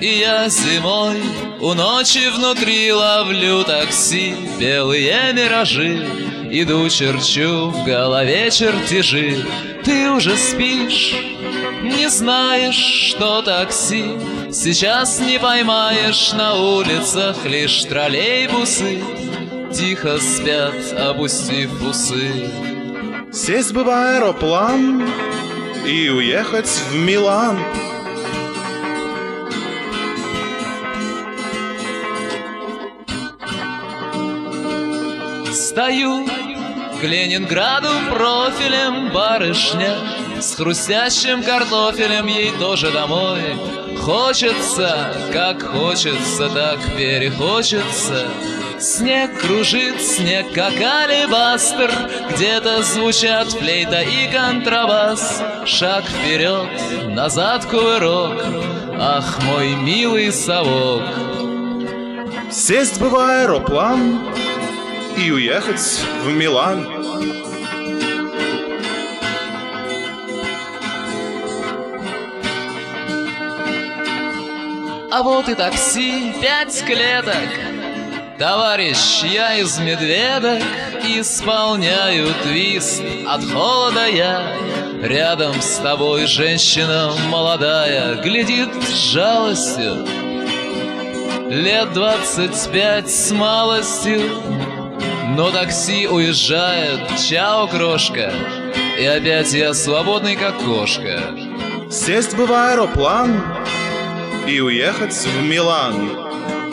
И я зимой у ночи внутри ловлю такси, белые миражи, иду черчу в голове чертежи. Ты уже спишь, не знаешь, что такси сейчас не поймаешь. На улицах лишь троллейбусы тихо спят, опустив усы. Сесть бы в аэроплан и уехать в Милан. Стою к Ленинграду профилем барышня, с хрустящим картофелем ей тоже домой. Хочется, как хочется, так перехочется. Снег кружит, снег как алебастр, где-то звучат флейта и контрабас. Шаг вперед, назад кувырок, ах, мой милый совок. Сесть бы в аэроплан и уехать в Милан. А вот и такси, 5 клеток. Товарищ, я из медведок, исполняю твист. От холода я рядом с тобой, женщина молодая, глядит с жалостью. Лет 25 с малостью. Но такси уезжает, чао, крошка, и опять я свободный, как кошка. Сесть бы в аэроплан и уехать в Милан.